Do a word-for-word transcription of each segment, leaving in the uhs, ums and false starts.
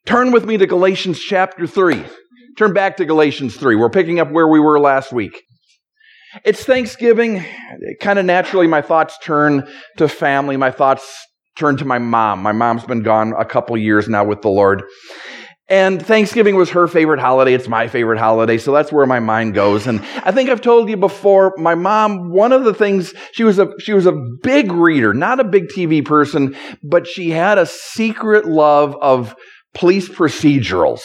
Turn with me to Galatians chapter three. Turn back to Galatians three. We're picking up where we were last week. It's Thanksgiving. Kind of naturally, my thoughts turn to family. My thoughts turn to my mom. My mom's been gone a couple years now with the Lord. And Thanksgiving was her favorite holiday. It's my favorite holiday. So that's where my mind goes. And I think I've told you before, my mom, one of the things, she was a, she was a big reader, not a big T V person, but she had a secret love of police procedurals.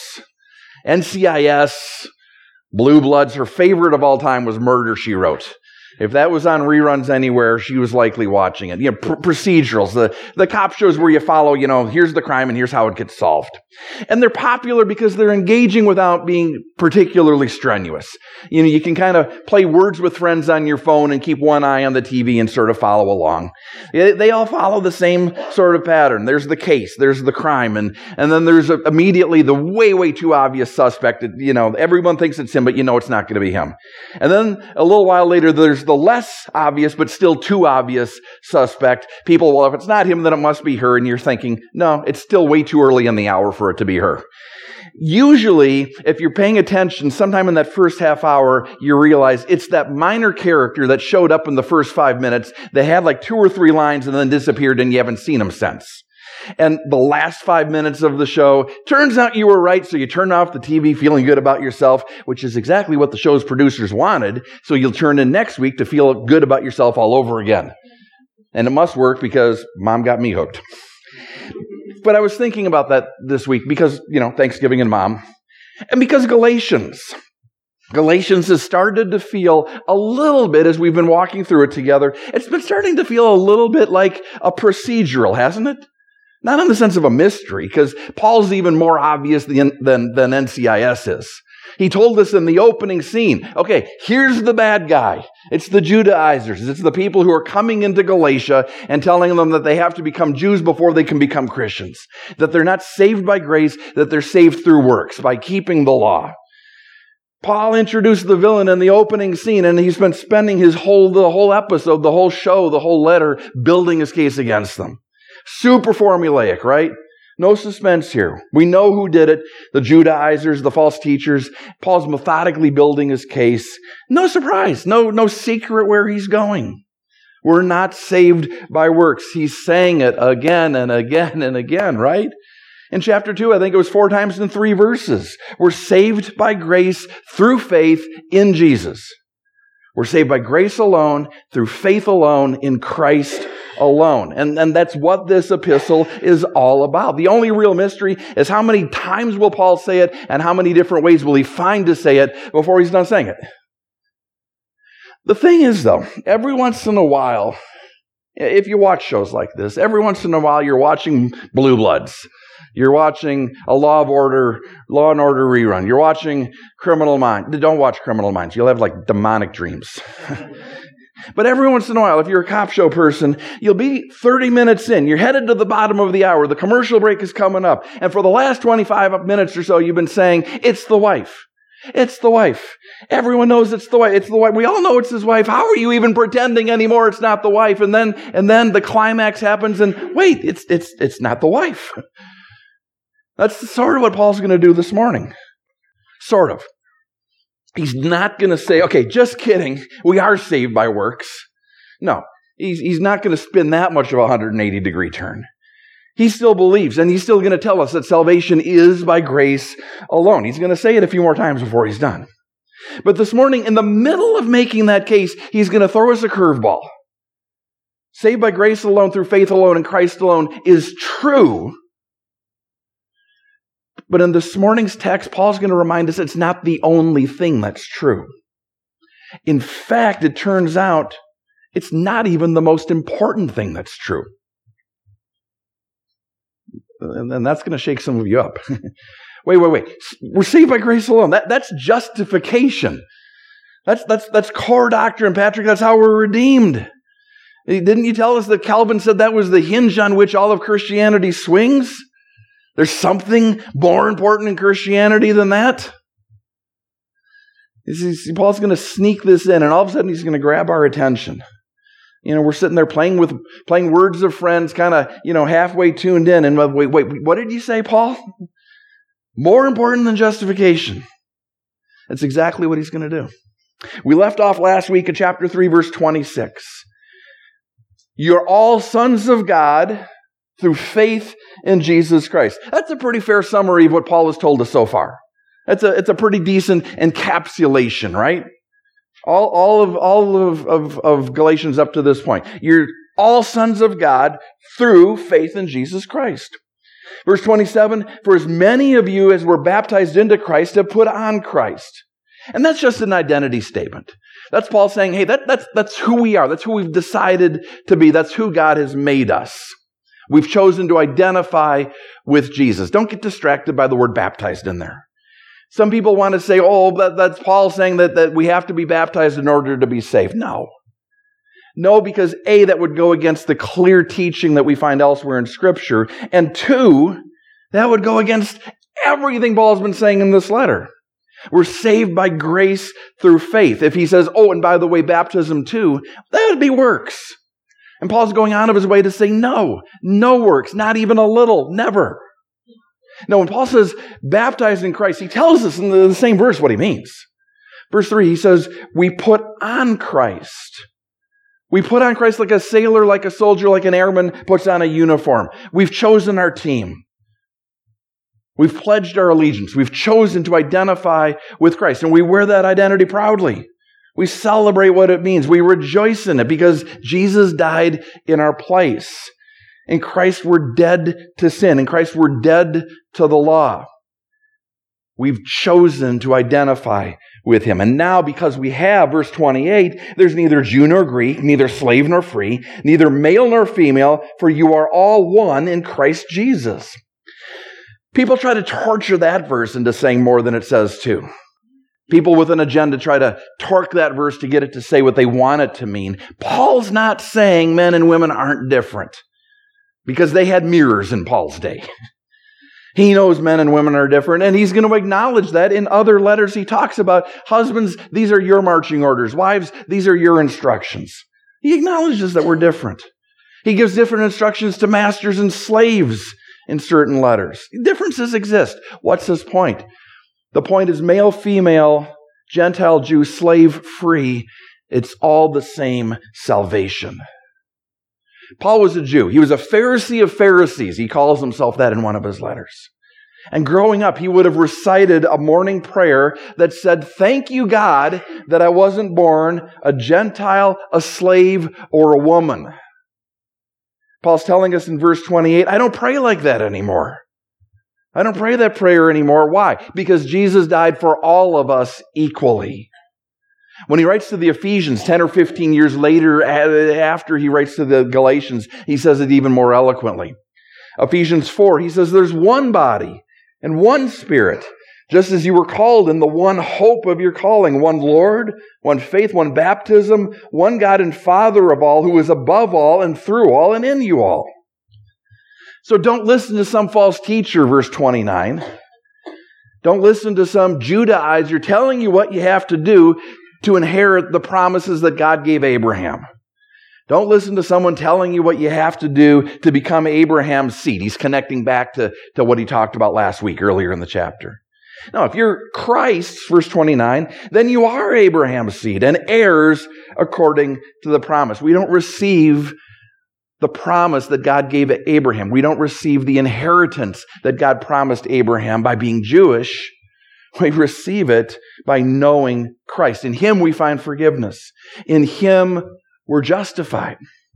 N C I S, Blue Bloods, her favorite of all time was Murder, She Wrote. If that was on reruns anywhere, she was likely watching it. You know, pr- procedurals, the, the cop shows where you follow, you know, here's the crime and here's how it gets solved. And they're popular because they're engaging without being particularly strenuous. You know, you can kind of play words with friends on your phone and keep one eye on the T V and sort of follow along. They all follow the same sort of pattern. There's the case, there's the crime, and, and then there's a, immediately the way, way too obvious suspect. That, you know, everyone thinks it's him, but you know it's not going to be him. And then a little while later, there's the less obvious, but still too obvious suspect. People, well, if it's not him, then it must be her. And you're thinking, no, it's still way too early in the hour for it to be her. Usually, if you're paying attention, sometime in that first half hour, you realize it's that minor character that showed up in the first five minutes. They had like two or three lines and then disappeared and you haven't seen them since. And the last five minutes of the show, turns out you were right, so you turn off the T V feeling good about yourself, which is exactly what the show's producers wanted, so you'll turn in next week to feel good about yourself all over again. And it must work because Mom got me hooked. But I was thinking about that this week because, you know, Thanksgiving and Mom, and because Galatians. Galatians has started to feel a little bit, as we've been walking through it together, it's been starting to feel a little bit like a procedural, hasn't it? Not in the sense of a mystery, because Paul's even more obvious than, than, than N C I S is. He told us in the opening scene, okay, here's the bad guy. It's the Judaizers. It's the people who are coming into Galatia and telling them that they have to become Jews before they can become Christians. That they're not saved by grace, that they're saved through works, by keeping the law. Paul introduced the villain in the opening scene, and he's been spending his whole, the whole episode, the whole show, the whole letter, building his case against them. Super formulaic, right? No suspense here. We know who did it. The Judaizers, the false teachers. Paul's methodically building his case. No surprise. No, no secret where he's going. We're not saved by works. He's saying it again and again and again, right? In chapter two, I think it was four times in three verses. We're saved by grace through faith in Jesus. We're saved by grace alone, through faith alone, in Christ alone. And, and that's what this epistle is all about. The only real mystery is how many times will Paul say it and how many different ways will he find to say it before he's done saying it. The thing is, though, every once in a while, if you watch shows like this, every once in a while you're watching Blue Bloods. You're watching a Law of Order, Law and Order rerun. You're watching Criminal Minds. Don't watch Criminal Minds. You'll have like demonic dreams. But every once in a while, if you're a cop show person, you'll be thirty minutes in. You're headed to the bottom of the hour. The commercial break is coming up. And for the last twenty-five minutes or so, you've been saying, it's the wife. It's the wife. Everyone knows it's the wife. It's the wife. We all know it's his wife. How are you even pretending anymore it's not the wife? And then, and then the climax happens and wait, it's, it's, it's not the wife. That's sort of what Paul's going to do this morning. Sort of. He's not going to say, okay, just kidding. We are saved by works. No, he's, he's not going to spin that much of a one hundred eighty degree turn. He still believes, and he's still going to tell us that salvation is by grace alone. He's going to say it a few more times before he's done. But this morning, in the middle of making that case, he's going to throw us a curveball. Saved by grace alone, through faith alone, in Christ alone is true. But in this morning's text, Paul's going to remind us it's not the only thing that's true. In fact, it turns out it's not even the most important thing that's true. And then that's going to shake some of you up. wait, wait, wait. We're saved by grace alone. That, that's justification. That's, that's, that's core doctrine, Patrick. That's how we're redeemed. Didn't you tell us that Calvin said that was the hinge on which all of Christianity swings? There's something more important in Christianity than that? See, Paul's going to sneak this in, and all of a sudden he's going to grab our attention. You know, we're sitting there playing with playing words of friends, kind of, you know, halfway tuned in, and wait, wait, what did you say, Paul? More important than justification. That's exactly what he's going to do. We left off last week in chapter three, verse twenty-six. You're all sons of God through faith in Jesus Christ. That's a pretty fair summary of what Paul has told us so far. That's a, it's a pretty decent encapsulation, right? All, all of, all of, of, of Galatians up to this point. You're all sons of God through faith in Jesus Christ. Verse twenty-seven, for as many of you as were baptized into Christ have put on Christ. And that's just an identity statement. That's Paul saying, hey, that, that's, that's who we are. That's who we've decided to be. That's who God has made us. We've chosen to identify with Jesus. Don't get distracted by the word baptized in there. Some people want to say, oh, that, that's Paul saying that, that we have to be baptized in order to be saved. No. No, because A, that would go against the clear teaching that we find elsewhere in Scripture. And two, that would go against everything Paul's been saying in this letter. We're saved by grace through faith. If he says, oh, and by the way, baptism too, that would be works. And Paul's going out of his way to say, no, no works, not even a little, never. No, when Paul says baptized in Christ, he tells us in the same verse what he means. Verse three, he says, we put on Christ. We put on Christ like a sailor, like a soldier, like an airman puts on a uniform. We've chosen our team. We've pledged our allegiance. We've chosen to identify with Christ, and we wear that identity proudly. We celebrate what it means. We rejoice in it because Jesus died in our place. In Christ, we're dead to sin. In Christ, we're dead to the law. We've chosen to identify with him. And now, because we have, verse twenty-eight, there's neither Jew nor Greek, neither slave nor free, neither male nor female, for you are all one in Christ Jesus. People try to torture that verse into saying more than it says too. People with an agenda try to torque that verse to get it to say what they want it to mean. Paul's not saying men and women aren't different because they had mirrors in Paul's day. He knows men and women are different, and he's going to acknowledge that in other letters. He talks about husbands, these are your marching orders. Wives, these are your instructions. He acknowledges that we're different. He gives different instructions to masters and slaves in certain letters. Differences exist. What's his point? The point is male, female, Gentile, Jew, slave, free. It's all the same salvation. Paul was a Jew. He was a Pharisee of Pharisees. He calls himself that in one of his letters. And growing up, he would have recited a morning prayer that said, thank you, God, that I wasn't born a Gentile, a slave, or a woman. Paul's telling us in verse twenty-eight, I don't pray like that anymore. I don't pray that prayer anymore. Why? Because Jesus died for all of us equally. When he writes to the Ephesians ten or fifteen years later, after he writes to the Galatians, he says it even more eloquently. Ephesians four, he says there's one body and one Spirit, just as you were called in the one hope of your calling, one Lord, one faith, one baptism, one God and Father of all, who is above all and through all and in you all. So don't listen to some false teacher, verse twenty-nine. Don't listen to some Judaizer telling you what you have to do to inherit the promises that God gave Abraham. Don't listen to someone telling you what you have to do to become Abraham's seed. He's connecting back to, to what he talked about last week, earlier in the chapter. Now, if you're Christ's, verse twenty-nine, then you are Abraham's seed and heirs according to the promise. We don't receive the promise that God gave Abraham. We don't receive the inheritance that God promised Abraham by being Jewish. We receive it by knowing Christ. In him we find forgiveness. In him we're justified.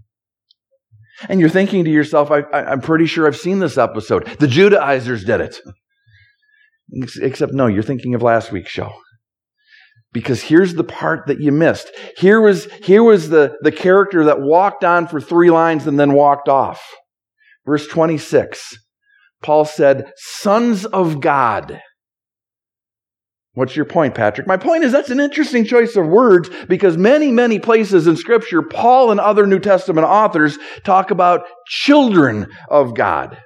And you're thinking to yourself, I, I, I'm pretty sure I've seen this episode. The Judaizers did it. Except no, you're thinking of last week's show. Because here's the part that you missed. Here was, here was the, the character that walked on for three lines and then walked off. Verse twenty-six, Paul said, sons of God. What's your point, Patrick? My point is that's an interesting choice of words because many, many places in Scripture, Paul and other New Testament authors talk about children of God.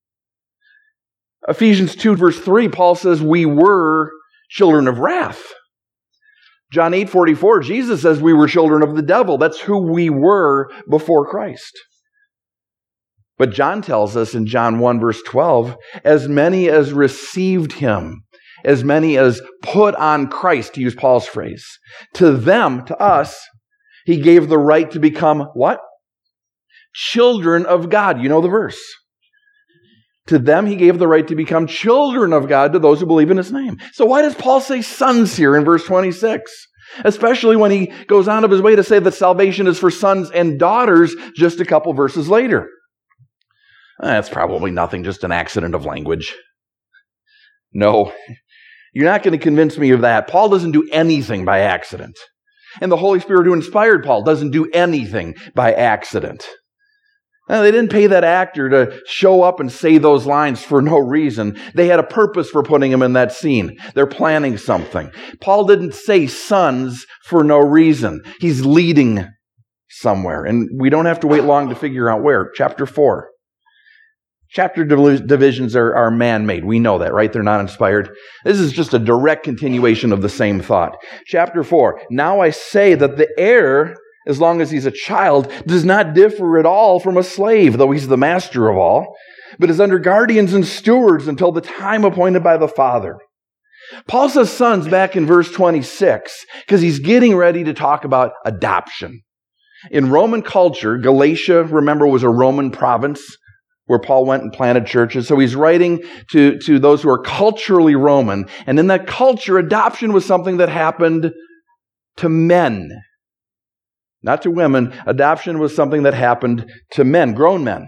Ephesians two, verse three, Paul says we were children of wrath. John eight, forty-four, Jesus says we were children of the devil. That's who we were before Christ. But John tells us in John one, verse twelve, as many as received him, as many as put on Christ, to use Paul's phrase, to them, to us, he gave the right to become what? Children of God. You know the verse. To them, he gave the right to become children of God to those who believe in his name. So why does Paul say sons here in verse twenty-six? Especially when he goes on of his way to say that salvation is for sons and daughters just a couple verses later. That's probably nothing, just an accident of language. No, you're not going to convince me of that. Paul doesn't do anything by accident. And the Holy Spirit who inspired Paul doesn't do anything by accident. Now, they didn't pay that actor to show up and say those lines for no reason. They had a purpose for putting him in that scene. They're planning something. Paul didn't say sons for no reason. He's leading somewhere. And we don't have to wait long to figure out where. Chapter four. Chapter divisions are, are man-made. We know that, right? They're not inspired. This is just a direct continuation of the same thought. Chapter four. Now I say that the heir, as long as he's a child, does not differ at all from a slave, though he's the master of all, but is under guardians and stewards until the time appointed by the Father. Paul says sons back in verse twenty-six because he's getting ready to talk about adoption. In Roman culture, Galatia, remember, was a Roman province where Paul went and planted churches. So he's writing to, to those who are culturally Roman. And in that culture, adoption was something that happened to men. Not to women. Adoption was something that happened to men, grown men.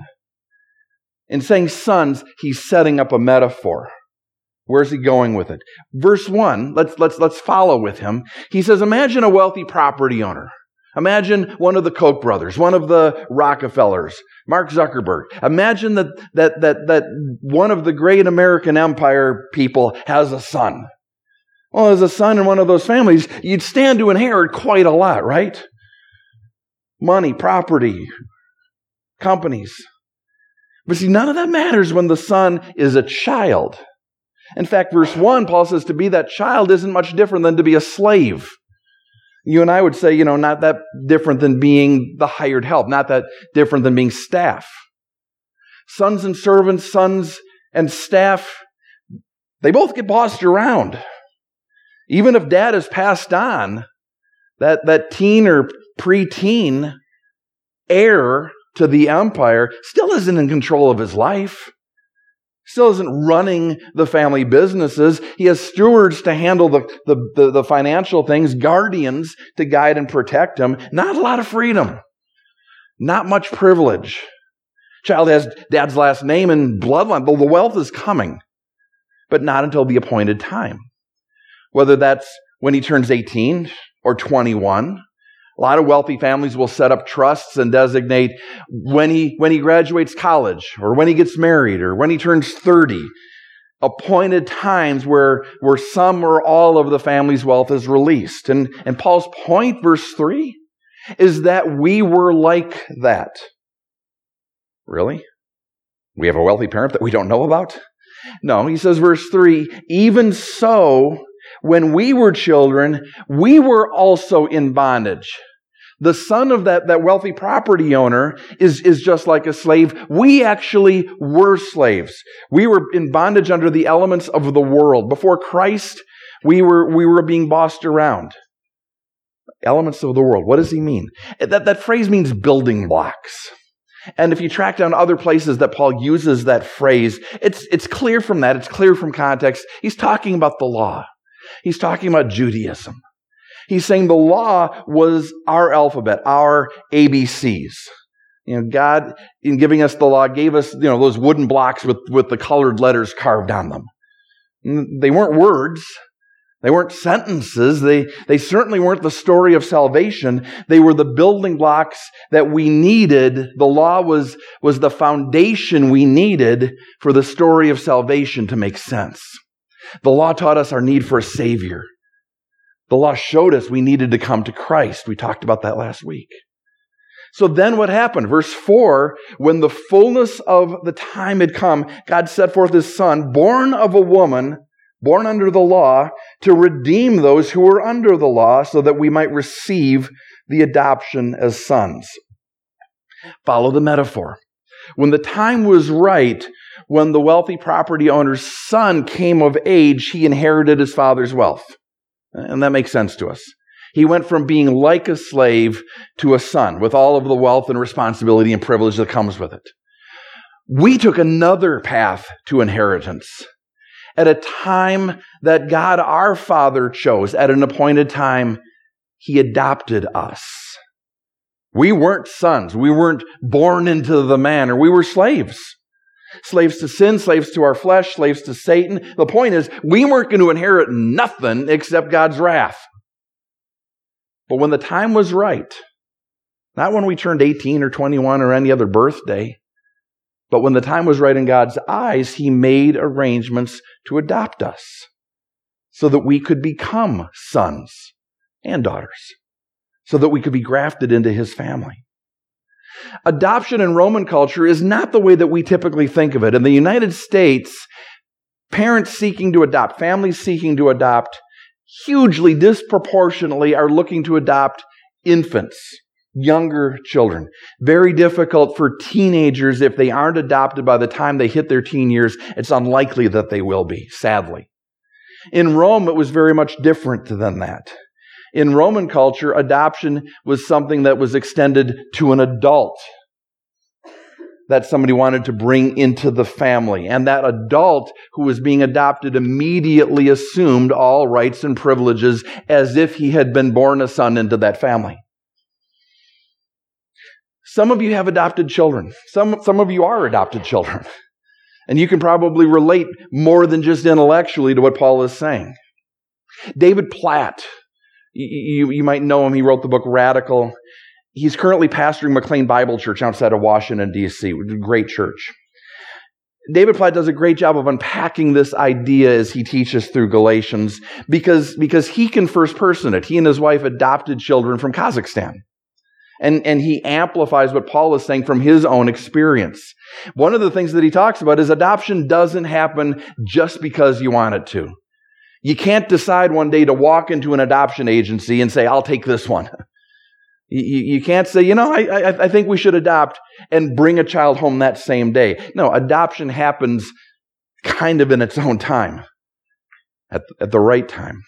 In saying sons, he's setting up a metaphor. Where's he going with it? Verse one, let's, let's, let's follow with him. He says, imagine a wealthy property owner. Imagine one of the Koch brothers, one of the Rockefellers, Mark Zuckerberg. Imagine that, that, that, that one of the great American empire people has a son. Well, as a son in one of those families, you'd stand to inherit quite a lot, right? Money, property, companies. But see, none of that matters when the son is a child. In fact, verse one, Paul says to be that child isn't much different than to be a slave. You and I would say, you know, not that different than being the hired help, not that different than being staff. Sons and servants, sons and staff, they both get bossed around. Even if dad has passed on, that, that teen or preteen heir to the empire still isn't in control of his life. Still isn't running the family businesses. He has stewards to handle the, the, the, the financial things, guardians to guide and protect him. Not a lot of freedom. Not much privilege. Child has dad's last name and bloodline. Well, the wealth is coming, but not until the appointed time. Whether that's when he turns eighteen or twenty-one. A lot of wealthy families will set up trusts and designate when he when he graduates college or when he gets married or when he turns thirty, appointed times where, where some or all of the family's wealth is released. And, and Paul's point, verse three, is that we were like that. Really? We have a wealthy parent that we don't know about? No, he says, verse three, even so, when we were children, we were also in bondage. The son of that, that wealthy property owner is, is just like a slave. We actually were slaves. We were in bondage under the elements of the world. Before Christ, we were, we were being bossed around. Elements of the world. What does he mean? That, that phrase means building blocks. And if you track down other places that Paul uses that phrase, it's, it's clear from that. It's clear from context. He's talking about the law. He's talking about Judaism. He's saying the law was our alphabet, our A B Cs. You know, God, in giving us the law, gave us, you know, those wooden blocks with, with the colored letters carved on them. They weren't words. They weren't sentences. They, they certainly weren't the story of salvation. They were the building blocks that we needed. The law was, was the foundation we needed for the story of salvation to make sense. The law taught us our need for a Savior. The law showed us we needed to come to Christ. We talked about that last week. So then what happened? Verse four, when the fullness of the time had come, God set forth his son, born of a woman, born under the law, to redeem those who were under the law so that we might receive the adoption as sons. Follow the metaphor. When the time was right, when the wealthy property owner's son came of age, he inherited his father's wealth. And that makes sense to us. He went from being like a slave to a son with all of the wealth and responsibility and privilege that comes with it. We took another path to inheritance at a time that God our Father chose. At an appointed time, He adopted us. We weren't sons. We weren't born into the manor. We were slaves. Slaves to sin, slaves to our flesh, slaves to Satan. The point is, we weren't going to inherit nothing except God's wrath. But when the time was right, not when we turned eighteen or twenty-one or any other birthday, but when the time was right in God's eyes, He made arrangements to adopt us so that we could become sons and daughters, so that we could be grafted into His family. Adoption in Roman culture is not the way that we typically think of it. In the United States, parents seeking to adopt, families seeking to adopt, hugely, disproportionately are looking to adopt infants, younger children. Very difficult for teenagers. If they aren't adopted by the time they hit their teen years, it's unlikely that they will be, sadly. In Rome, it was very much different than that. In Roman culture, adoption was something that was extended to an adult that somebody wanted to bring into the family. And that adult who was being adopted immediately assumed all rights and privileges as if he had been born a son into that family. Some of you have adopted children. Some, some of you are adopted children. And you can probably relate more than just intellectually to what Paul is saying. David Platt, you, you, you might know him. He wrote the book Radical. He's currently pastoring McLean Bible Church outside of Washington, D C, which is a great church. David Platt does a great job of unpacking this idea as he teaches through Galatians because, because he can first person it. He and his wife adopted children from Kazakhstan. And, and he amplifies what Paul is saying from his own experience. One of the things that he talks about is adoption doesn't happen just because you want it to. You can't decide one day to walk into an adoption agency and say, I'll take this one. You, you can't say, you know, I, I, I think we should adopt and bring a child home that same day. No, adoption happens kind of in its own time, at, at the right time.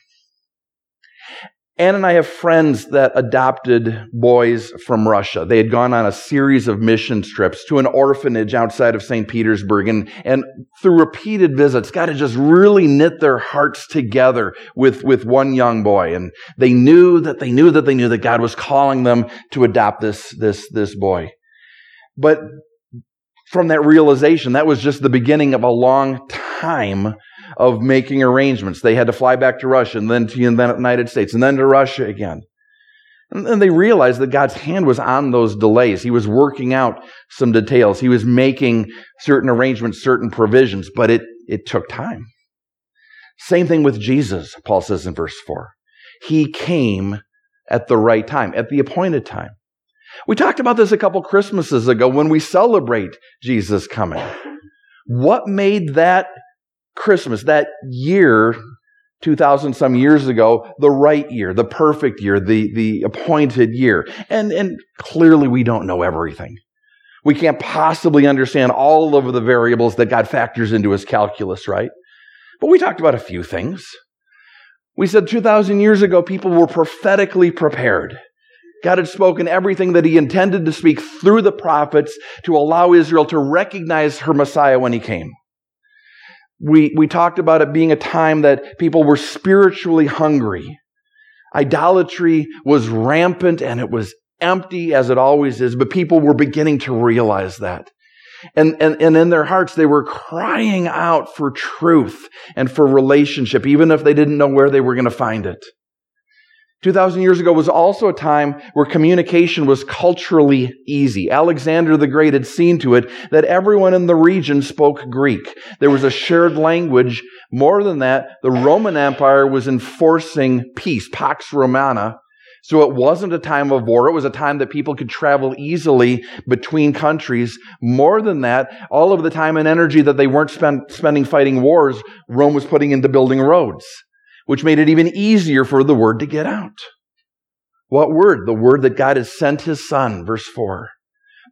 Ann and I have friends that adopted boys from Russia. They had gone on a series of mission trips to an orphanage outside of Saint Petersburg. And, and through repeated visits, God had just really knit their hearts together with, with one young boy. And they knew that they knew that they knew that God was calling them to adopt this, this, this boy. But from that realization, that was just the beginning of a long time of making arrangements. They had to fly back to Russia and then to the United States and then to Russia again. And then they realized that God's hand was on those delays. He was working out some details. He was making certain arrangements, certain provisions, but it, it took time. Same thing with Jesus, Paul says in verse four. He came at the right time, at the appointed time. We talked about this a couple Christmases ago when we celebrate Jesus coming. What made that Christmas, that year, two thousand some years ago, the right year, the perfect year, the, the appointed year? And, and clearly we don't know everything. We can't possibly understand all of the variables that God factors into His calculus, right? But we talked about a few things. We said two thousand years ago, people were prophetically prepared. God had spoken everything that He intended to speak through the prophets to allow Israel to recognize her Messiah when He came. We, we talked about it being a time that people were spiritually hungry. Idolatry was rampant and it was empty as it always is, but people were beginning to realize that. And, and, and in their hearts, they were crying out for truth and for relationship, even if they didn't know where they were going to find it. two thousand years ago was also a time where communication was culturally easy. Alexander the Great had seen to it that everyone in the region spoke Greek. There was a shared language. More than that, the Roman Empire was enforcing peace, Pax Romana. So it wasn't a time of war. It was a time that people could travel easily between countries. More than that, all of the time and energy that they weren't spend, spending fighting wars, Rome was putting into building roads, which made it even easier for the word to get out. What word? The word that God has sent His Son, verse four.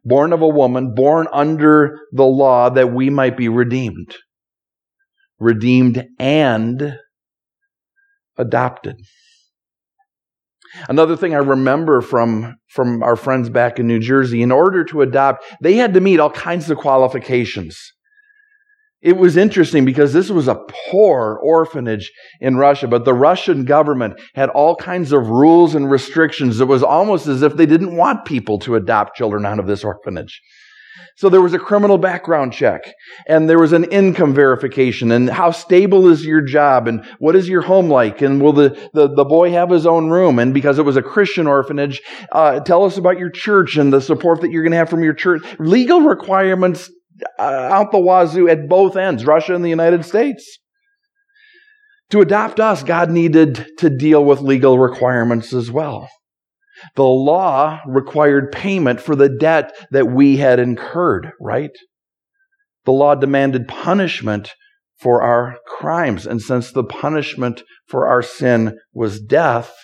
born of a woman, born under the law that we might be redeemed. Redeemed and adopted. Another thing I remember from, from our friends back in New Jersey, in order to adopt, they had to meet all kinds of qualifications. It was interesting because this was a poor orphanage in Russia, but the Russian government had all kinds of rules and restrictions. It was almost as if they didn't want people to adopt children out of this orphanage. So there was a criminal background check, and there was an income verification, and how stable is your job, and what is your home like, and will the, the, the boy have his own room? And because it was a Christian orphanage, uh, tell us about your church and the support that you're going to have from your church. Legal requirements uh, out the wazoo at both ends, Russia and the United States. To adopt us, God needed to deal with legal requirements as well. The law required payment for the debt that we had incurred, right? The law demanded punishment for our crimes. And since the punishment for our sin was death,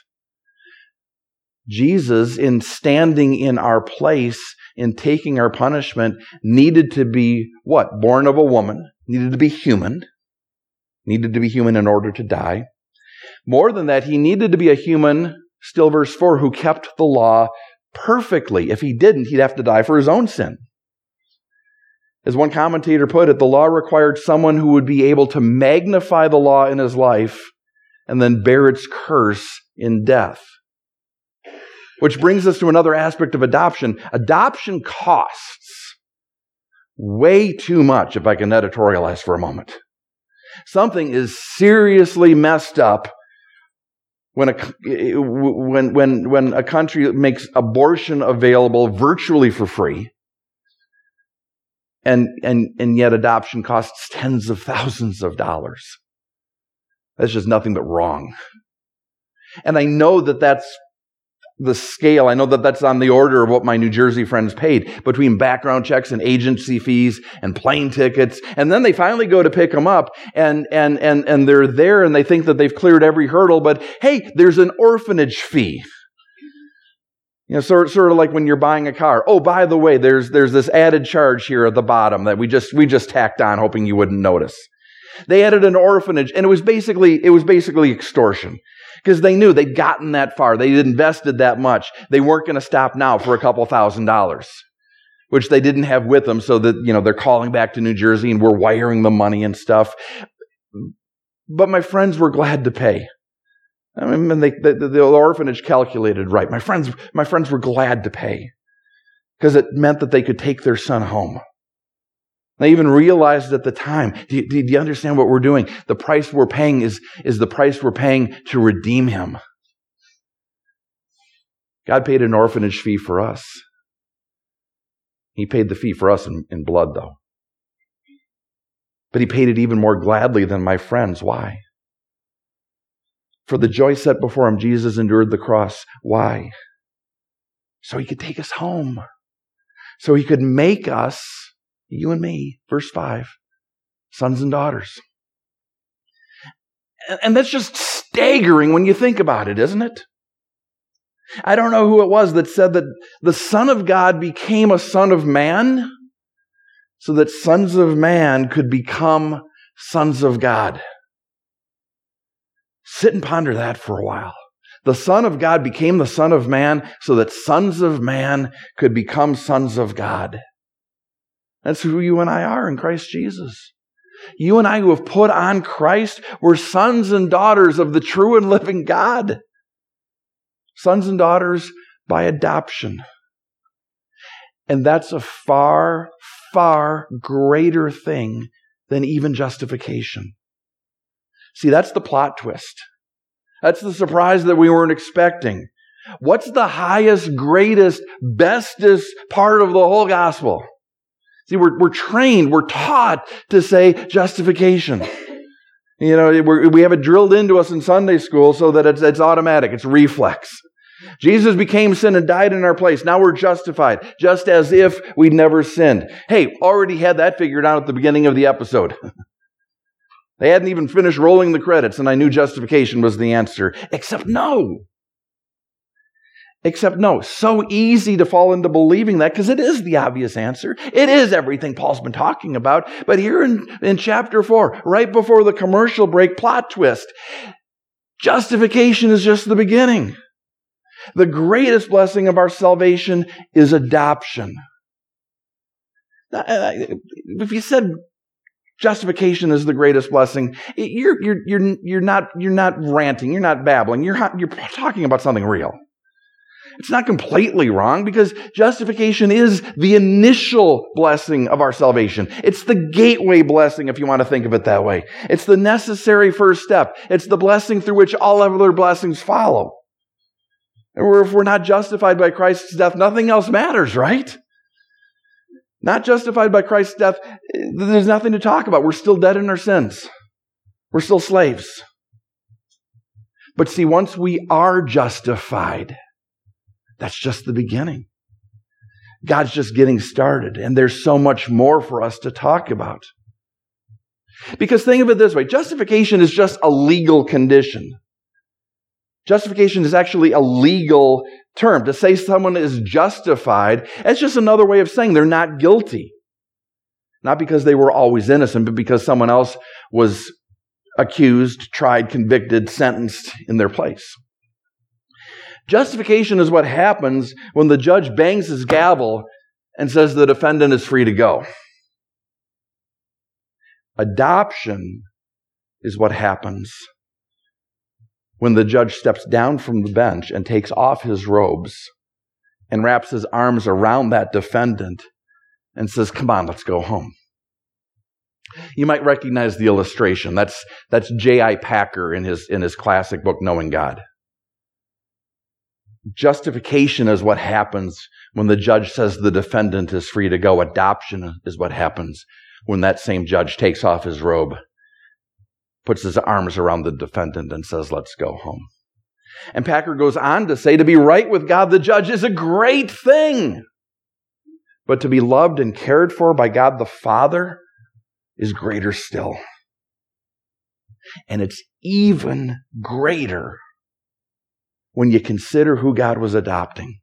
Jesus, in standing in our place, in taking our punishment, needed to be what? Born of a woman, needed to be human, needed to be human in order to die. More than that, he needed to be a human, still verse four, who kept the law perfectly. If he didn't, he'd have to die for his own sin. As one commentator put it, the law required someone who would be able to magnify the law in his life and then bear its curse in death. Which brings us to another aspect of adoption. Adoption costs way too much, if I can editorialize for a moment. Something is seriously messed up When a, when, when, when a country makes abortion available virtually for free, and, and, and yet adoption costs tens of thousands of dollars. That's just nothing but wrong. And I know that that's the scale. I know that that's on the order of what my New Jersey friends paid between background checks and agency fees and plane tickets. And then they finally go to pick them up and, and, and, and they're there and they think that they've cleared every hurdle. But hey, there's an orphanage fee. You know, sort, sort of like when you're buying a car. Oh, by the way, there's, there's this added charge here at the bottom that we just, we just tacked on hoping you wouldn't notice. They added an orphanage and it was basically, it was basically extortion. Because they knew they'd gotten that far. They'd invested that much. They weren't going to stop now for a couple thousand dollars, which they didn't have with them. So that, you know, they're calling back to New Jersey and we're wiring the money and stuff. But my friends were glad to pay. I mean, they, the, the orphanage calculated right. My friends, my friends were glad to pay because it meant that they could take their son home. They even realized at the time, do you, do you understand what we're doing? The price we're paying is, is the price we're paying to redeem him. God paid an orphanage fee for us. He paid the fee for us in, in blood, though. But he paid it even more gladly than my friends. Why? For the joy set before him, Jesus endured the cross. Why? So he could take us home. So he could make us, you and me, verse five, sons and daughters. And that's just staggering when you think about it, isn't it? I don't know who it was that said that the Son of God became a son of man so that sons of man could become sons of God. Sit and ponder that for a while. The Son of God became the Son of Man so that sons of man could become sons of God. That's who you and I are in Christ Jesus. You and I who have put on Christ, we're sons and daughters of the true and living God. Sons and daughters by adoption. And that's a far, far greater thing than even justification. See, that's the plot twist. That's the surprise that we weren't expecting. What's the highest, greatest, bestest part of the whole gospel? See, we're, we're trained, we're taught to say justification. You know, we're, we have it drilled into us in Sunday school so that it's, it's automatic, it's reflex. Jesus became sin and died in our place. Now we're justified, just as if we'd never sinned. Hey, already had that figured out at the beginning of the episode. They hadn't even finished rolling the credits, and I knew justification was the answer. Except no. Except no, so easy to fall into believing that because it is the obvious answer. It is everything Paul's been talking about. But here in, in chapter four, right before the commercial break, plot twist. Justification is just the beginning. The greatest blessing of our salvation is adoption. Now, if you said justification is the greatest blessing, you're you're you're you're not you're not ranting, you're not babbling, you're you're talking about something real. It's not completely wrong because justification is the initial blessing of our salvation. It's the gateway blessing, if you want to think of it that way. It's the necessary first step. It's the blessing through which all other blessings follow. And if we're not justified by Christ's death, nothing else matters, right? Not justified by Christ's death, there's nothing to talk about. We're still dead in our sins. We're still slaves. But see, once we are justified, that's just the beginning. God's just getting started, and there's so much more for us to talk about. Because think of it this way, justification is just a legal condition. Justification is actually a legal term. To say someone is justified, it's just another way of saying they're not guilty. Not because they were always innocent, but because someone else was accused, tried, convicted, sentenced in their place. Justification is what happens when the judge bangs his gavel and says the defendant is free to go. Adoption is what happens when the judge steps down from the bench and takes off his robes and wraps his arms around that defendant and says, come on, let's go home. You might recognize the illustration. That's, that's J I Packer in his, in his classic book, Knowing God. Justification is what happens when the judge says the defendant is free to go. Adoption is what happens when that same judge takes off his robe, puts his arms around the defendant and says, let's go home. And Packer goes on to say, to be right with God the judge is a great thing. But to be loved and cared for by God the Father is greater still. And it's even greater when you consider who God was adopting.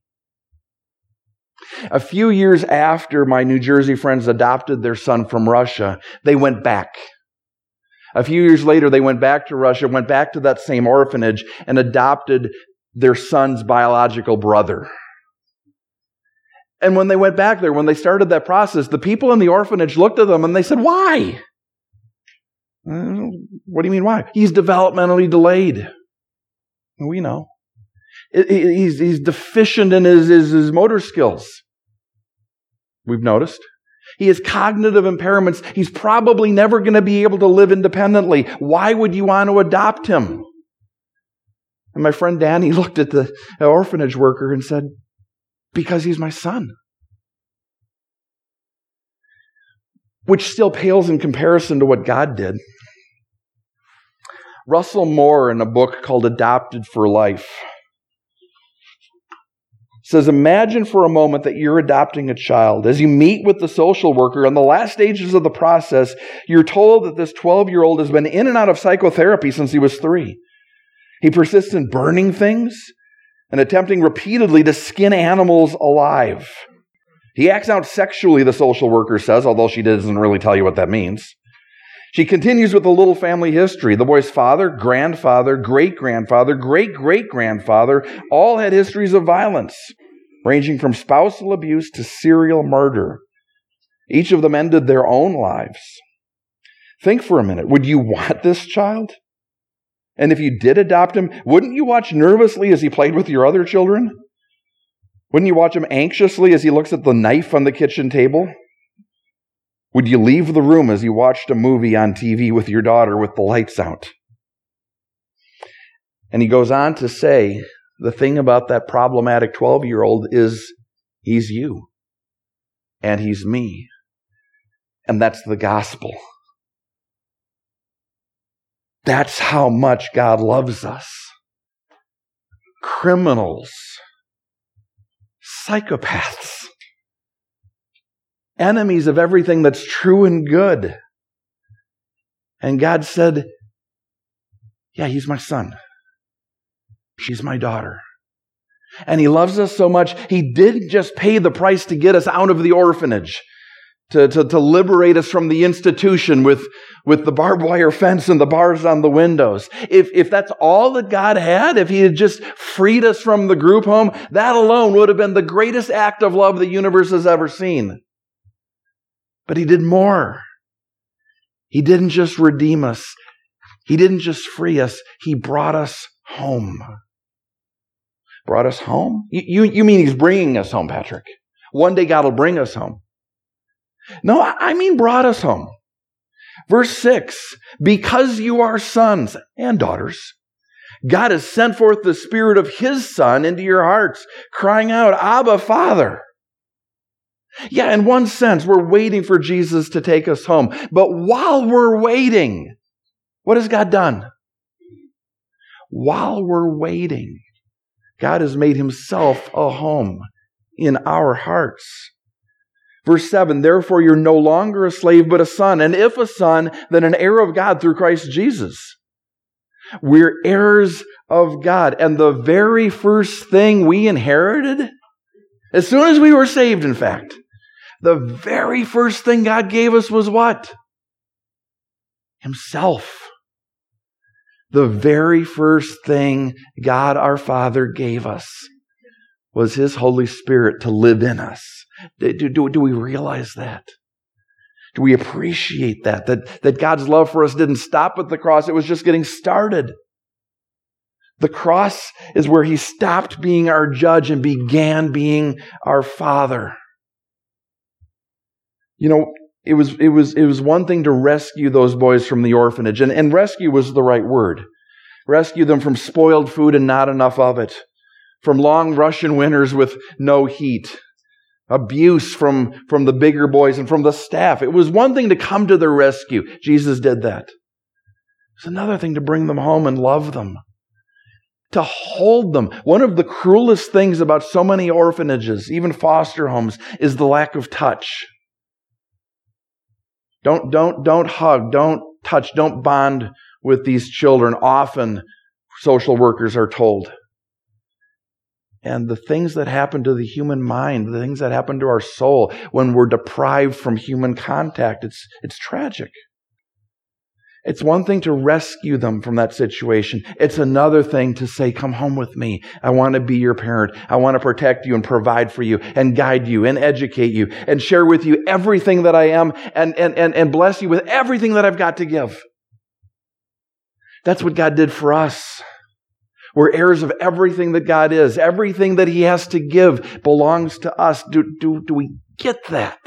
A few years after my New Jersey friends adopted their son from Russia, they went back. A few years later, they went back to Russia, went back to that same orphanage, and adopted their son's biological brother. And when they went back there, when they started that process, the people in the orphanage looked at them and they said, why? Uh, what do you mean, why? He's developmentally delayed. We know. He's, he's deficient in his, his, his motor skills. We've noticed. He has cognitive impairments. He's probably never going to be able to live independently. Why would you want to adopt him? And my friend Danny looked at the orphanage worker and said, because he's my son. Which still pales in comparison to what God did. Russell Moore, in a book called Adopted for Life, says, imagine for a moment that you're adopting a child. As you meet with the social worker, in the last stages of the process, you're told that this twelve-year-old has been in and out of psychotherapy since he was three. He persists in burning things and attempting repeatedly to skin animals alive. He acts out sexually, the social worker says, although she doesn't really tell you what that means. She continues with a little family history. The boy's father, grandfather, great-grandfather, great-great-grandfather all had histories of violence, ranging from spousal abuse to serial murder. Each of them ended their own lives. Think for a minute. Would you want this child? And if you did adopt him, wouldn't you watch nervously as he played with your other children? Wouldn't you watch him anxiously as he looks at the knife on the kitchen table? Would you leave the room as you watched a movie on T V with your daughter with the lights out? And he goes on to say, the thing about that problematic twelve-year-old is he's you. And he's me. And that's the gospel. That's how much God loves us. Criminals. Psychopaths. Enemies of everything that's true and good. And God said, yeah, he's my son. She's my daughter. And He loves us so much, He didn't just pay the price to get us out of the orphanage, to, to, to liberate us from the institution with, with the barbed wire fence and the bars on the windows. If, if that's all that God had, if He had just freed us from the group home, that alone would have been the greatest act of love the universe has ever seen. But He did more. He didn't just redeem us. He didn't just free us. He brought us home. Brought us home? You, you, you mean He's bringing us home, Patrick? One day God will bring us home. No, I mean brought us home. Verse six, because you are sons and daughters, God has sent forth the Spirit of His Son into your hearts, crying out, Abba, Father. Yeah, in one sense, we're waiting for Jesus to take us home. But while we're waiting, what has God done? While we're waiting, God has made Himself a home in our hearts. Verse seven, therefore you're no longer a slave but a son, and if a son, then an heir of God through Christ Jesus. We're heirs of God, and the very first thing we inherited, as soon as we were saved, in fact, the very first thing God gave us was what? Himself. The very first thing God our Father gave us was His Holy Spirit to live in us. Do, do, do we realize that? Do we appreciate that? that? That God's love for us didn't stop at the cross. It was just getting started. The cross is where He stopped being our judge and began being our Father. You know, it was, it was, it was one thing to rescue those boys from the orphanage. And, and rescue was the right word. Rescue them from spoiled food and not enough of it. From long Russian winters with no heat. Abuse from, from the bigger boys and from the staff. It was one thing to come to their rescue. Jesus did that. It's another thing to bring them home and love them. To hold them. One of the cruelest things about so many orphanages, even foster homes, is the lack of touch. Don't, don't, don't hug, don't touch, don't bond with these children. Often, social workers are told. And the things that happen to the human mind, the things that happen to our soul when we're deprived from human contact, it's, it's tragic. It's one thing to rescue them from that situation. It's another thing to say, come home with me. I want to be your parent. I want to protect you and provide for you and guide you and educate you and share with you everything that I am and, and, and, and bless you with everything that I've got to give. That's what God did for us. We're heirs of everything that God is. Everything that He has to give belongs to us. Do, do, do we get that?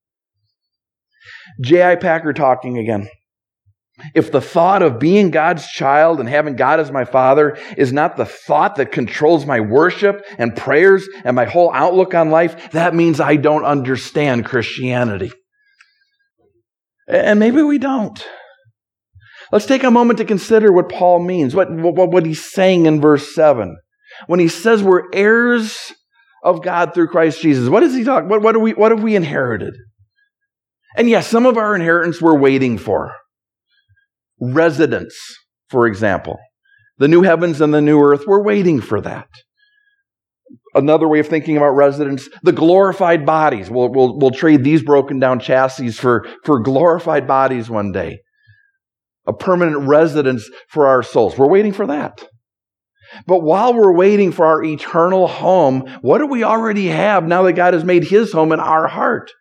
J I Packer talking again. If the thought of being God's child and having God as my Father is not the thought that controls my worship and prayers and my whole outlook on life, that means I don't understand Christianity. And maybe we don't. Let's take a moment to consider what Paul means, what, what, what he's saying in verse seven. When he says we're heirs of God through Christ Jesus, what does he talk? What, what, are we, what have we inherited? And yes, some of our inheritance we're waiting for. Residence, for example. The new heavens and the new earth, we're waiting for that. Another way of thinking about residence, the glorified bodies. We'll, we'll, we'll trade these broken down chassis for, for glorified bodies one day. A permanent residence for our souls. We're waiting for that. But while we're waiting for our eternal home, what do we already have now that God has made His home in our heart?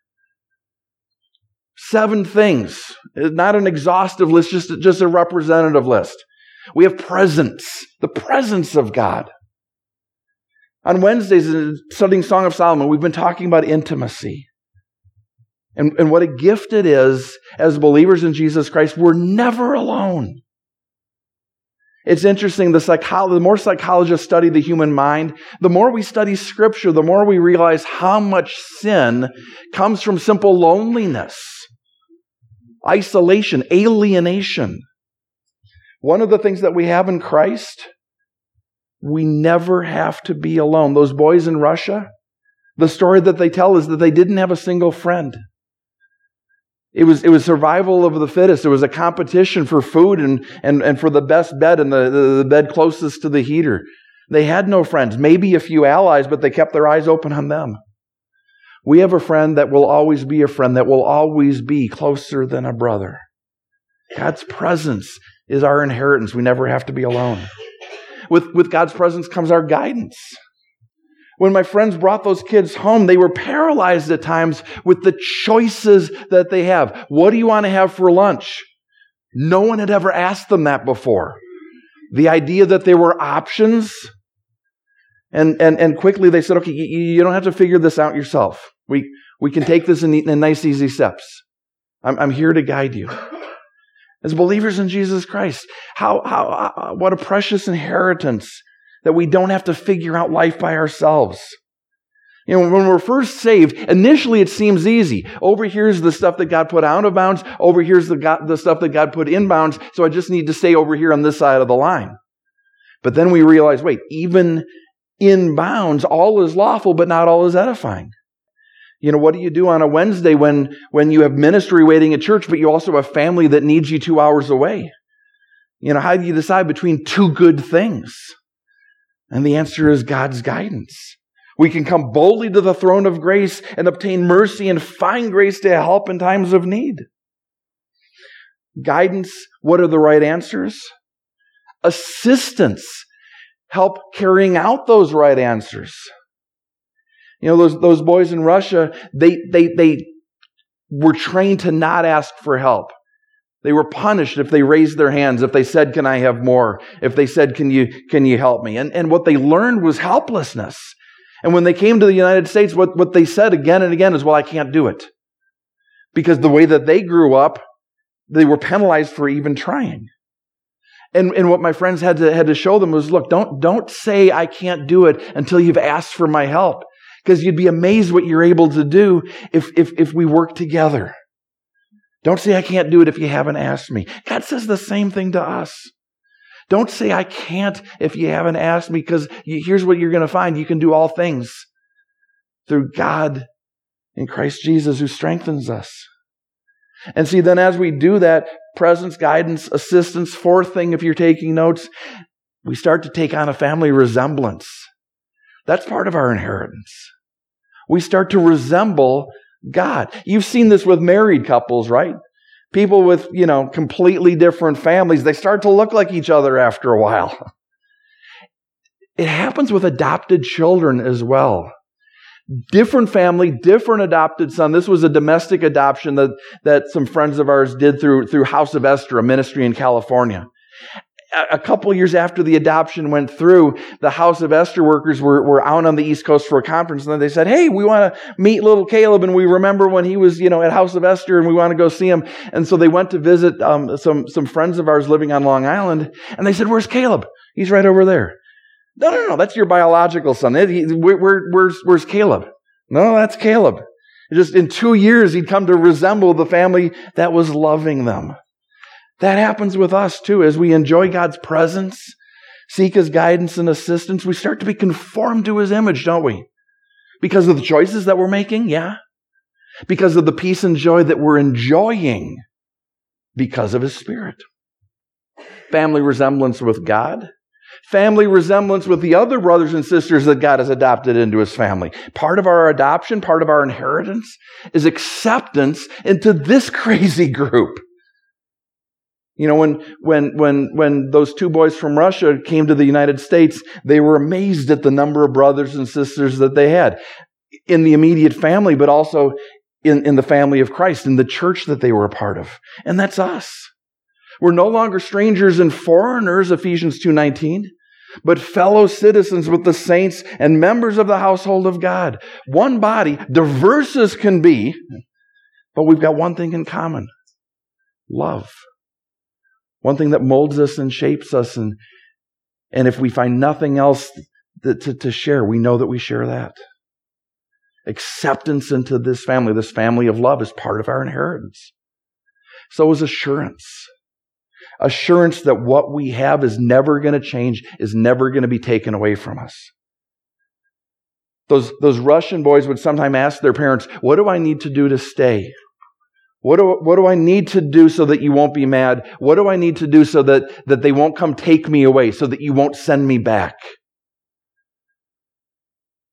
Seven things. Not an exhaustive list, just, just a representative list. We have presence, the presence of God. On Wednesdays, in studying Song of Solomon, we've been talking about intimacy. And, and what a gift it is as believers in Jesus Christ. We're never alone. It's interesting, the, psycholo- the more psychologists study the human mind, the more we study Scripture, the more we realize how much sin comes from simple loneliness, isolation, alienation. One of the things that we have in Christ, we never have to be alone. Those boys in Russia, the story that they tell is that they didn't have a single friend. It was, it was survival of the fittest. It was a competition for food and, and, and for the best bed and the, the, the bed closest to the heater. They had no friends, maybe a few allies, but they kept their eyes open on them. We have a friend that will always be a friend, that will always be closer than a brother. God's presence is our inheritance. We never have to be alone. With, with God's presence comes our guidance. When my friends brought those kids home, they were paralyzed at times with the choices that they have. What do you want to have for lunch? No one had ever asked them that before. The idea that there were options, and and, and quickly they said, okay, you, you don't have to figure this out yourself. We we can take this in, in nice, easy steps. I'm, I'm here to guide you. As believers in Jesus Christ, how how uh, what a precious inheritance that we don't have to figure out life by ourselves. You know, when we're first saved, initially it seems easy. Over here's the stuff that God put out of bounds. Over here's the, God, the stuff that God put in bounds. So I just need to stay over here on this side of the line. But then we realize, wait, even in bounds, all is lawful, but not all is edifying. You know, what do you do on a Wednesday when, when you have ministry waiting at church, but you also have family that needs you two hours away? You know, how do you decide between two good things? And the answer is God's guidance. We can come boldly to the throne of grace and obtain mercy and find grace to help in times of need. Guidance, what are the right answers? Assistance, help carrying out those right answers. You know, those, those boys in Russia, they, they, they were trained to not ask for help. They were punished if they raised their hands, if they said, can I have more? If they said, can you, can you help me? And, and what they learned was helplessness. And when they came to the United States, what, what they said again and again is, well, I can't do it. Because the way that they grew up, they were penalized for even trying. And, and what my friends had to, had to show them was, look, don't, don't say I can't do it until you've asked for my help. Because you'd be amazed what you're able to do if, if, if we work together. Don't say I can't do it if you haven't asked me. God says the same thing to us. Don't say I can't if you haven't asked me, because here's what you're going to find. You can do all things through God in Christ Jesus who strengthens us. And see, then as we do that, presence, guidance, assistance, fourth thing, if you're taking notes, we start to take on a family resemblance. That's part of our inheritance. We start to resemble God. You've seen this with married couples, right? People with, you know, completely different families, they start to look like each other after a while. It happens with adopted children as well. Different family, different adopted son. This was a domestic adoption that, that some friends of ours did through, through House of Esther, a ministry in California. A couple years after the adoption went through, the House of Esther workers were, were out on the East Coast for a conference, and then they said, hey, we want to meet little Caleb, and we remember when he was, you know, at House of Esther, and we want to go see him. And so they went to visit um, some, some friends of ours living on Long Island, and they said, where's Caleb? He's right over there. No, no, no, that's your biological son. He, where, where, where's, where's Caleb? No, that's Caleb. Just in two years, he'd come to resemble the family that was loving them. That happens with us too. As we enjoy God's presence, seek His guidance and assistance, we start to be conformed to His image, don't we? Because of the choices that we're making, yeah. Because of the peace and joy that we're enjoying because of His Spirit. Family resemblance with God. Family resemblance with the other brothers and sisters that God has adopted into His family. Part of our adoption, part of our inheritance is acceptance into this crazy group. You know, when, when, when, when those two boys from Russia came to the United States, they were amazed at the number of brothers and sisters that they had in the immediate family, but also in, in the family of Christ, in the church that they were a part of. And that's us. We're no longer strangers and foreigners, Ephesians two nineteen, but fellow citizens with the saints and members of the household of God. One body, diverse as can be, but we've got one thing in common: love. One thing that molds us and shapes us. And, and if we find nothing else that, to, to share, we know that we share that. Acceptance into this family, this family of love, is part of our inheritance. So is assurance. Assurance that what we have is never going to change, is never going to be taken away from us. Those, those Russian boys would sometimes ask their parents, what do I need to do to stay? What do, what do I need to do so that you won't be mad? What do I need to do so that, that they won't come take me away, so that you won't send me back?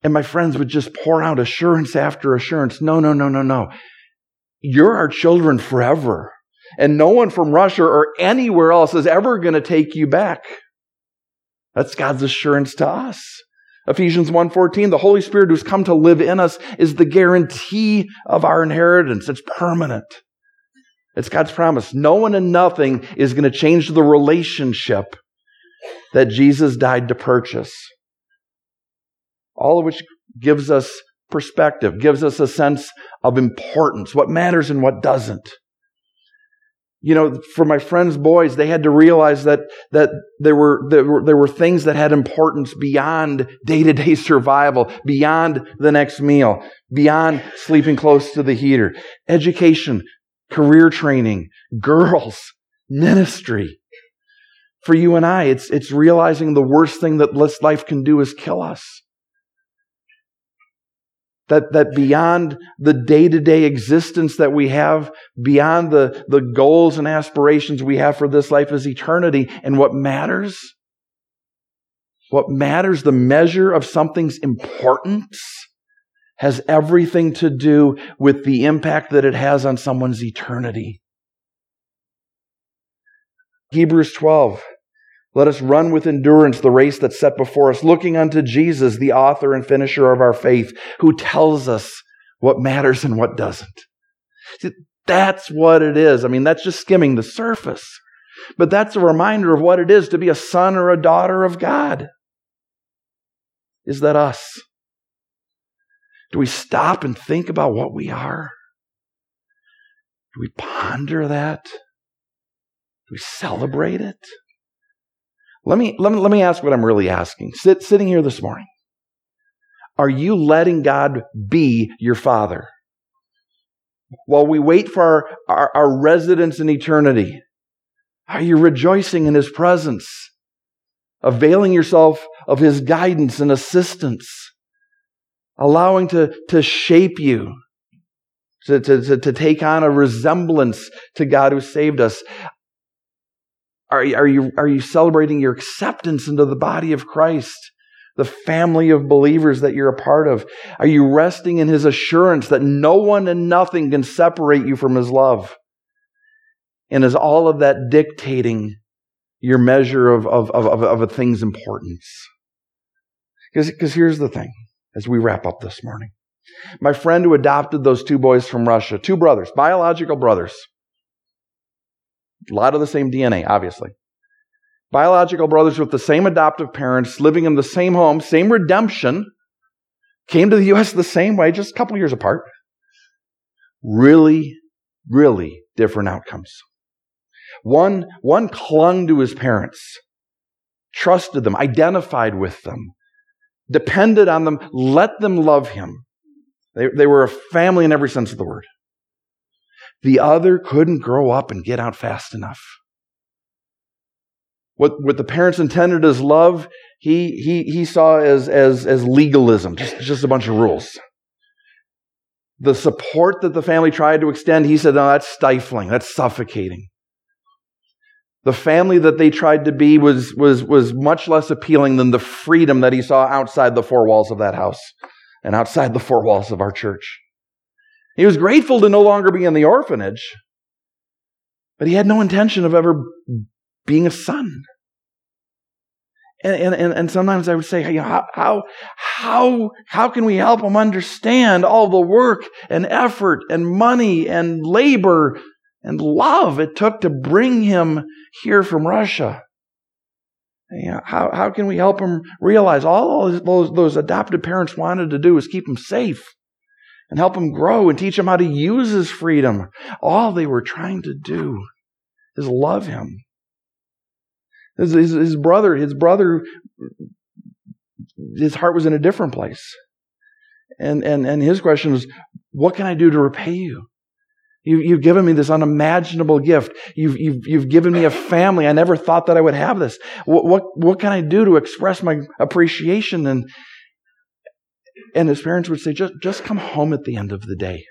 And my friends would just pour out assurance after assurance. No, no, no, no, no. You're our children forever. And no one from Russia or anywhere else is ever going to take you back. That's God's assurance to us. Ephesians one fourteen, the Holy Spirit who's come to live in us is the guarantee of our inheritance. It's permanent. It's God's promise. No one and nothing is going to change the relationship that Jesus died to purchase. All of which gives us perspective, gives us a sense of importance, what matters and what doesn't. You know, for my friends' boys, they had to realize that that there were there were, there were things that had importance beyond day-to-day survival, beyond the next meal, beyond sleeping close to the heater. Education, career training, girls, ministry. For you and I, it's it's realizing the worst thing that this life can do is kill us. That, that beyond the day-to-day existence that we have, beyond the, the goals and aspirations we have for this life is eternity. And what matters, what matters, the measure of something's importance, has everything to do with the impact that it has on someone's eternity. Hebrews twelve. Let us run with endurance the race that's set before us, looking unto Jesus, the author and finisher of our faith, who tells us what matters and what doesn't. See, that's what it is. I mean, that's just skimming the surface. But that's a reminder of what it is to be a son or a daughter of God. Is that us? Do we stop and think about what we are? Do we ponder that? Do we celebrate it? Let me, let me, let me ask what I'm really asking. Sit, sitting here this morning, are you letting God be your Father? While we wait for our, our, our residence in eternity, are you rejoicing in His presence? Availing yourself of His guidance and assistance? Allowing to, to shape you, to, to, to take on a resemblance to God who saved us? Are, are you, are you celebrating your acceptance into the body of Christ, the family of believers that you're a part of? Are you resting in His assurance that no one and nothing can separate you from His love? And is all of that dictating your measure of, of, of, of a thing's importance? Because, because here's the thing, as we wrap up this morning. My friend who adopted those two boys from Russia, two brothers, biological brothers, a lot of the same D N A, obviously. Biological brothers with the same adoptive parents, living in the same home, same redemption, came to the U S the same way, just a couple years apart. Really, really different outcomes. One, one clung to his parents, trusted them, identified with them, depended on them, let them love him. They, they were a family in every sense of the word. The other couldn't grow up and get out fast enough. What, what the parents intended as love, he, he, he saw as, as, as legalism, just, just a bunch of rules. The support that the family tried to extend, he said, no, that's stifling, that's suffocating. The family that they tried to be was, was, was much less appealing than the freedom that he saw outside the four walls of that house and outside the four walls of our church. He was grateful to no longer be in the orphanage, but he had no intention of ever being a son. And, and, and sometimes I would say, you know, how, how, how, how can we help him understand all the work and effort and money and labor and love it took to bring him here from Russia? You know, how, how can we help him realize all those, those adopted parents wanted to do was keep him safe and help him grow and teach him how to use his freedom? All they were trying to do is love him. His, his, his brother, his brother, his heart was in a different place. And, and, and his question was, what can I do to repay you? You, you've given me this unimaginable gift. You've, you've, you've given me a family. I never thought that I would have this. What, what, what can I do to express my appreciation? And, and his parents would say, just, just come home at the end of the day.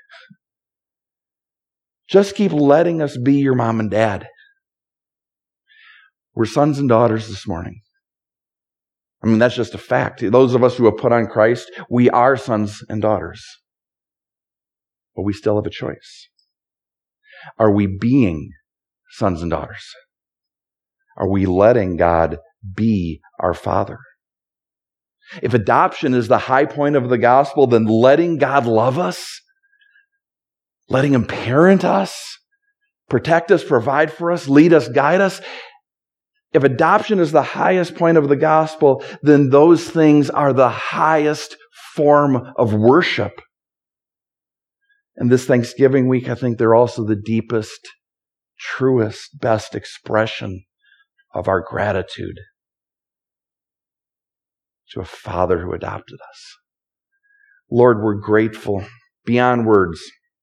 Just keep letting us be your mom and dad. We're sons and daughters this morning. I mean, that's just a fact. Those of us who have put on Christ, we are sons and daughters. But we still have a choice. Are we being sons and daughters? Are we letting God be our Father? If adoption is the high point of the gospel, then letting God love us, letting Him parent us, protect us, provide for us, lead us, guide us. If adoption is the highest point of the gospel, then those things are the highest form of worship. And this Thanksgiving week, I think they're also the deepest, truest, best expression of our gratitude to a Father who adopted us. Lord, we're grateful beyond words,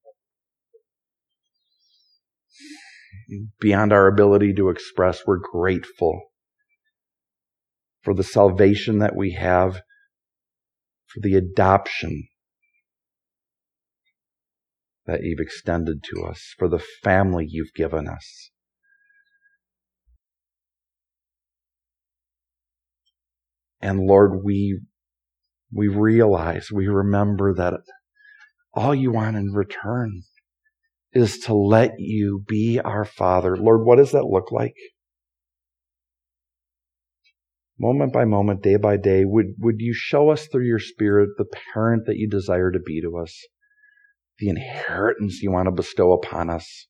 beyond our ability to express. We're grateful for the salvation that we have, for the adoption that You've extended to us, for the family You've given us. And Lord, we we realize, we remember that all You want in return is to let You be our Father. Lord, what does that look like? Moment by moment, day by day, would, would You show us through Your Spirit the parent that You desire to be to us, the inheritance You want to bestow upon us,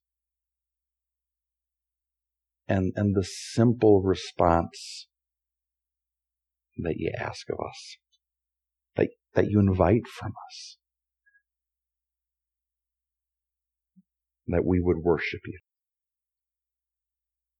and, and the simple response that You ask of us, that, that You invite from us, that we would worship You.